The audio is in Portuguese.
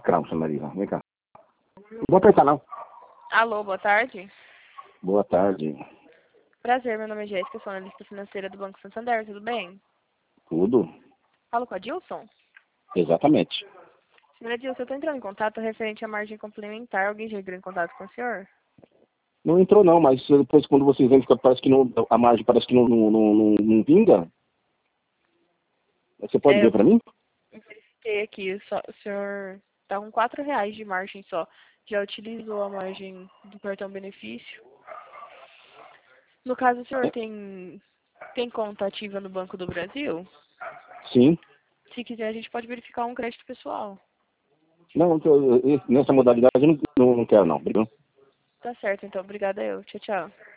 cravo, Sra. Marisa. Vem cá. Não vou apertar, não. Alô, boa tarde. Boa tarde. Prazer, meu nome é Jéssica, sou analista financeira do Banco Santander, tudo bem? Tudo? Falo com a Dilson? Exatamente. Senhora Dilson, eu estou entrando em contato referente à margem complementar. Alguém já entrou em contato com o senhor? Não entrou, não, mas depois quando vocês entram, parece que não, a margem parece que não pinga. Você pode ver para mim? Eu verifiquei aqui, o senhor está com R$ 4 de margem só. Já utilizou a margem do cartão benefício? No caso, o senhor tem conta ativa no Banco do Brasil? Sim. Se quiser, a gente pode verificar um crédito pessoal. Não, nessa modalidade eu não quero, não. Obrigado. Tá certo, então. Obrigada eu. Tchau, tchau.